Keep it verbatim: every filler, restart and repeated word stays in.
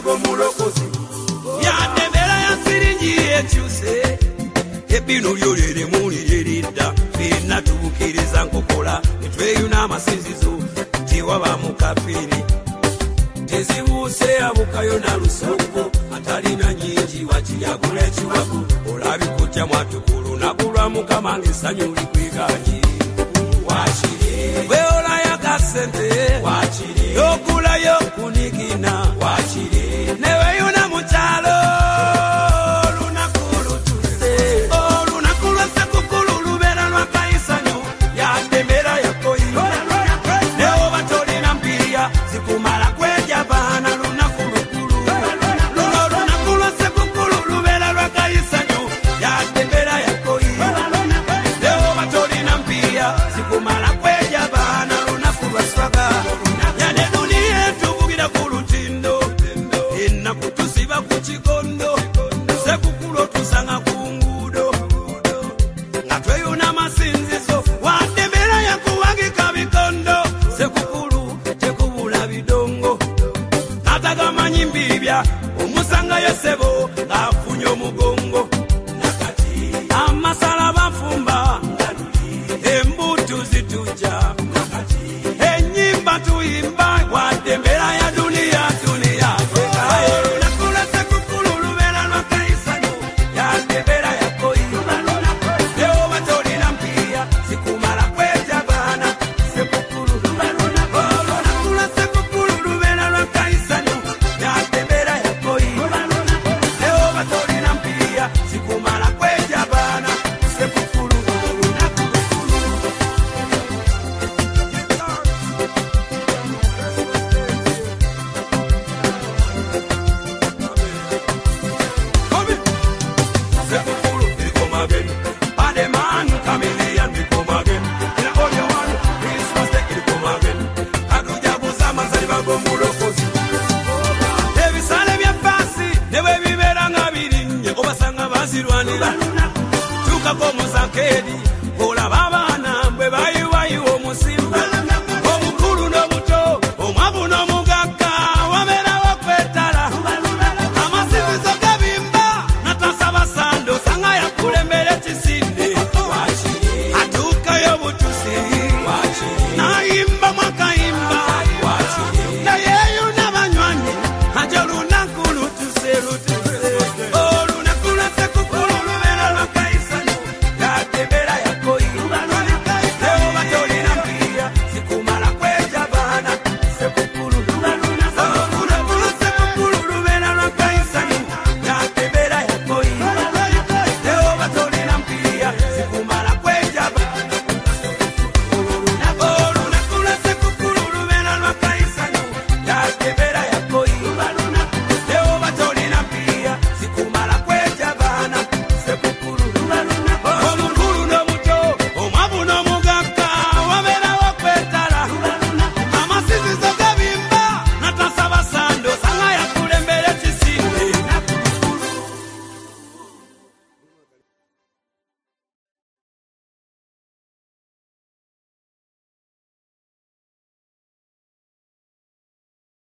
go mulokozi yandebera ya siringi ekyuse ebino byolere mulirida fenna tubukiriza nkokola netweyuna amasinzizo tiwaba mukafiri tezibuuse abukayo na lusoko atalina nyingi wakiyagula ekiwagu olabikujja mwatukulu nakulwa mukama ng'essanyu likwiganye wakiri weola yakasente wakiri yokulayo kunigina wakiri neweyuna mukyalo lunakulu tuse olunakulu sekukulu lubeera lwakayisanyo yandemera yakoyi neoba tolina mpiya zikumala kweja baana lunakulu luno lunakulu sekukulu lubeera lwakayisanyo yandemera yakoyi neoba tolina mpiya zikumala kweja baana lunakulu aswaga yane dunia tuvugira ku lutindo ennaku tusiba ku kikondo sekukulu tusanga ku nguudo nga tweyuna amasinzizo wandemera yakuwagika bikondo sekukulu tekubula bidongo natagamanyi mbibya omusanga yesebo ng'afunye omugongo nakati amasala bafumba embutu zituja